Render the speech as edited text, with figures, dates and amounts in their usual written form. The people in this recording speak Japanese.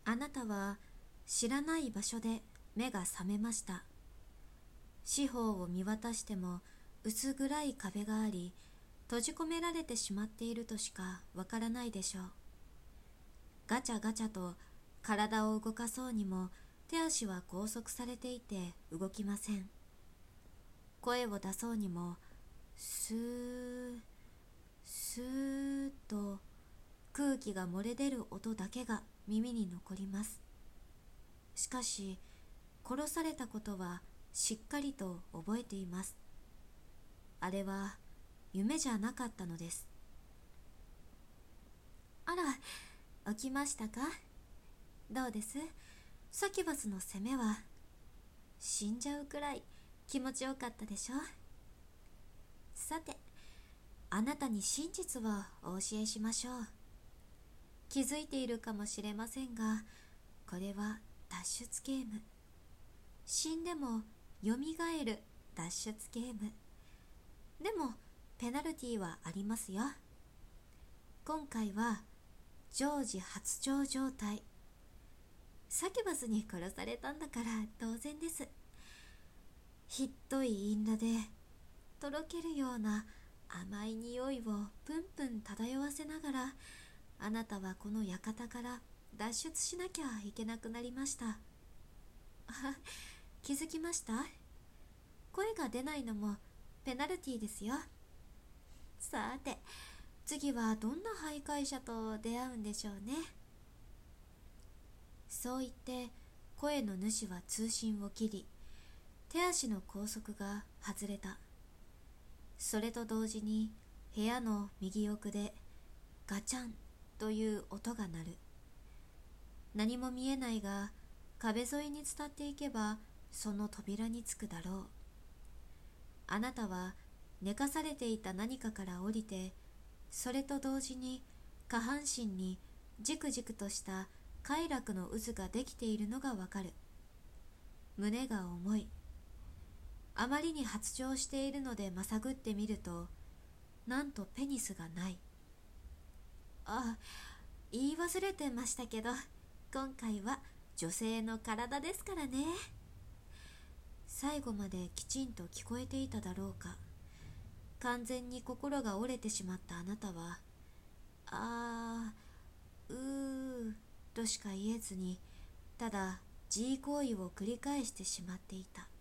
あなたは知らない場所で目が覚めました。四方を見渡しても薄暗い壁があり、閉じ込められてしまっているとしかわからないでしょう。ガチャガチャと体を動かそうにも手足は拘束されていて動きません。声を出そうにもスースーと空気が漏れ出る音だけが耳に残ります。しかし殺されたことはしっかりと覚えています。あれは夢じゃなかったのです。あら、起きましたか？どうです？サキュバスの攻めは死んじゃうくらい気持ちよかったでしょ？さて、あなたに真実をお教えしましょう。気づいているかもしれませんが、これは脱出ゲーム。死んでもよみがえる脱出ゲーム。でもペナルティーはありますよ。今回は常時発情状態。サキュバスに殺されたんだから当然です。ひっどい因果でとろけるような甘い匂いをプンプン漂わせながら、あなたはこの館から脱出しなきゃいけなくなりました。あ、気づきました？声が出ないのもペナルティーですよ。さて、次はどんな徘徊者と出会うんでしょうね。そう言って声の主は通信を切り、手足の拘束が外れた。それと同時に部屋の右奥でガチャンという音が鳴る。何も見えないが、壁沿いに伝っていけばその扉につくだろう。あなたは寝かされていた何かから降りて、それと同時に下半身にじくじくとした快楽の渦ができているのがわかる。胸が重い。あまりに発情しているのでまさぐってみると、なんとペニスがない。あ、言い忘れてましたけど、今回は女性の体ですからね。最後まできちんと聞こえていただろうか。完全に心が折れてしまったあなたは、あー、うーとしか言えずに、ただ自慰行為を繰り返してしまっていた。